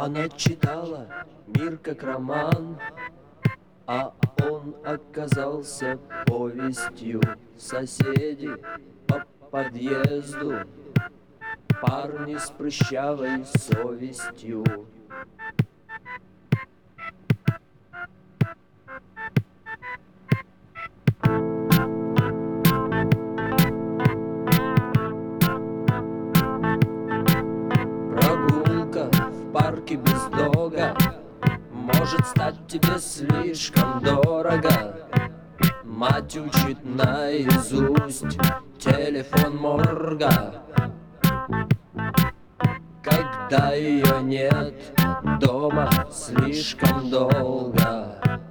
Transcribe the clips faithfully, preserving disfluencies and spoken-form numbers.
Она читала мир как роман, а он оказался повестью. Соседи по подъезду, парни с прыщавой совестью. Прогулка в парке без дога может стать тебе слишком дорого. Мать учит наизусть телефон морга, когда ее нет дома слишком долго.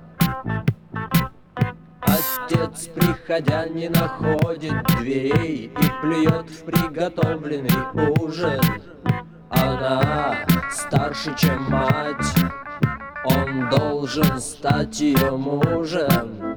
Отец, приходя, не находит дверей и плюет в приготовленный ужин. Она старше, чем мать, он должен стать ее мужем.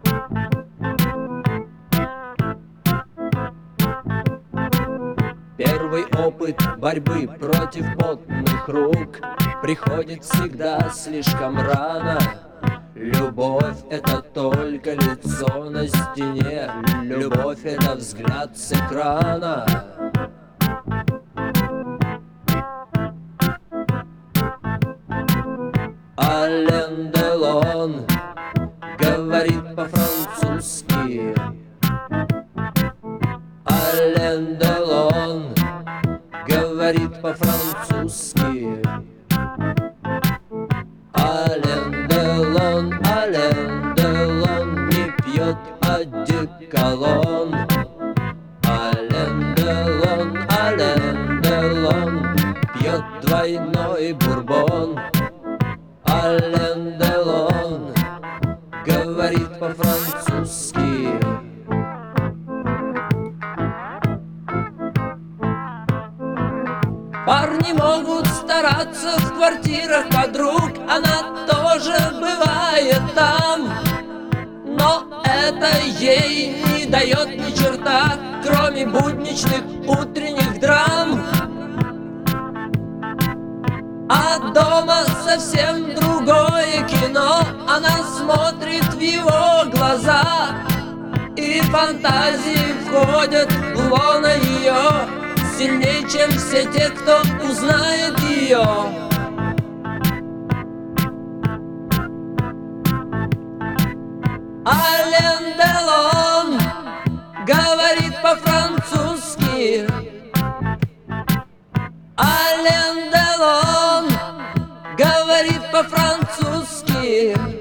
Первый опыт борьбы против потных рук приходит всегда слишком рано. Любовь — это только лицо на стене, любовь — это взгляд с экрана. Ален Делон говорит по-французски. Ален Делон говорит по-французски. Ален Делон, Ален Делон не пьет одеколон. Ален Делон, Ален Делон пьет двойной бурбон. Ален Делон говорит по-французски. Парни могут стараться в квартирах подруг, она тоже бывает там, но это ей не дает ни черта, кроме будничных утренних драм. А дома совсем другое кино, она смотрит в его глаза, и фантазии входят в лоно ее сильнее, чем все те, кто узнает ее. Ален Делон говорит по-французски. Ален Делон говорит по-французски.